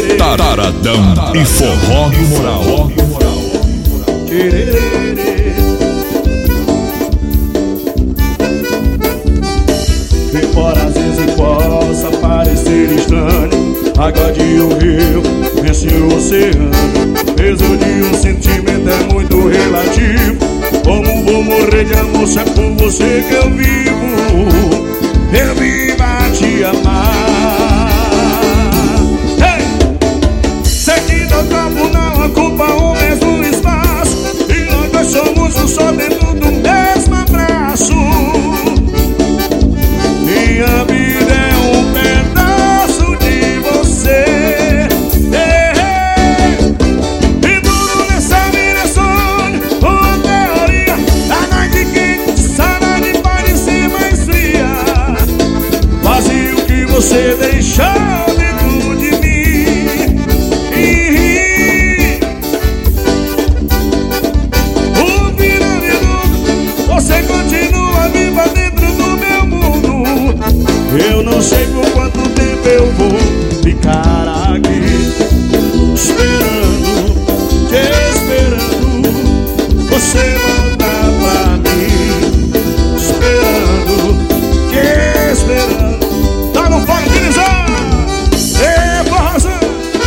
Taradão e forró do moral. Embora às vezes possa parecer estranho, água de um rio vence o oceano. Peso de um sentimento é muito relativo. Como vou morrer de amor se é por você que eu vivo? Eu vivo a te amar. Sei que teu corpo não ocupa o mesmo espaço, e nós dois somos um só dentro do mesmo abraço. Minha vida é um pedaço de você. E tudo nessa vida é sonho, uma teoria. A noite quente, saudade pode ser mais fria. Vazio que você deixou dentro de mim. O final de tudo, você continua viva dentro do meu mundo. Eu não sei por quanto tempo eu vou ficar aqui esperando, te esperando você voltar pra mim. Esperando, te esperando. Tá no fone de Nizar. Forrozão.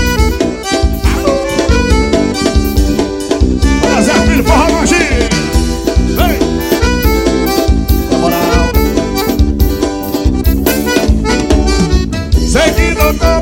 Olha Zé Filho, forró magia. Vem. Na moral. Sei que doutor